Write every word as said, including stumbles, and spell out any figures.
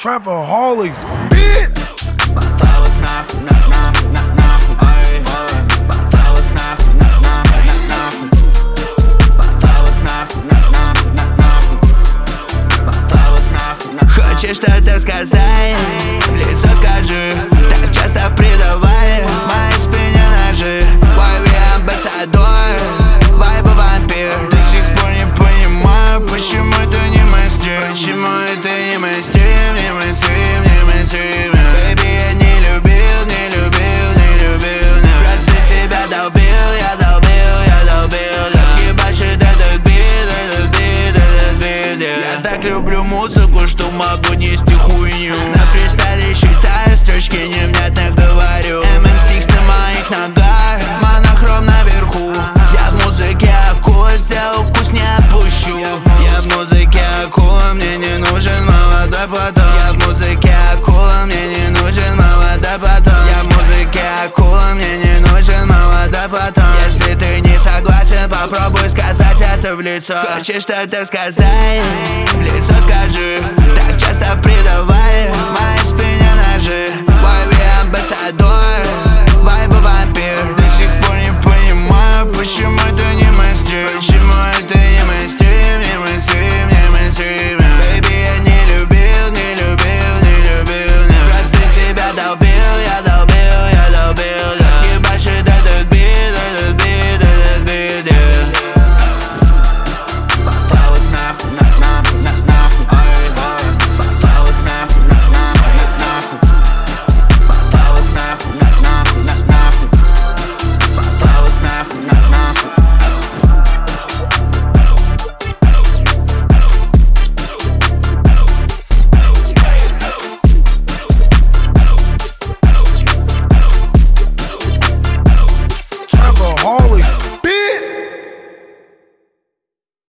Trapaholics, bitch. Послал их нахуй, на, нахуй, на, нахуй, ай, ай. Послал их нахуй, на, нахуй, на, нахуй. Послал их нахуй, на, нахуй, на, нахуй. Послал их нахуй, на. Хочешь что-то сказать? В лицо скажи. Так часто предавали в моей спине ножи. Вайби амбассадор, вайба вампир. До сих пор не понимаю, почему это не мейнстрим. Почему это не мейнстрим, не мейнстрим, не мейнстрим. Бэйби, я не любил, не любил, не любил, не. Просто тебя долбил, я долбил, я долбил. Так ебашит этот бит, этот бит, этот бит. Я так люблю музыку, что могу нести хуйню. На фристайле считаю строчки, невнятно говорю. эм эм шесть на моих ногах, монохром наверху. Я в музыке акула, сделал вкус не отпущу. Я в музыке акула, мне не нужен молодой потом. Я в музыке акула, мне не нужен молодой потом. Я в музыке акула, мне не нужен молодой потом. Если ты не согласен, попробуй сказать это в лицо. Хочешь что-то сказать? В лицо скажи.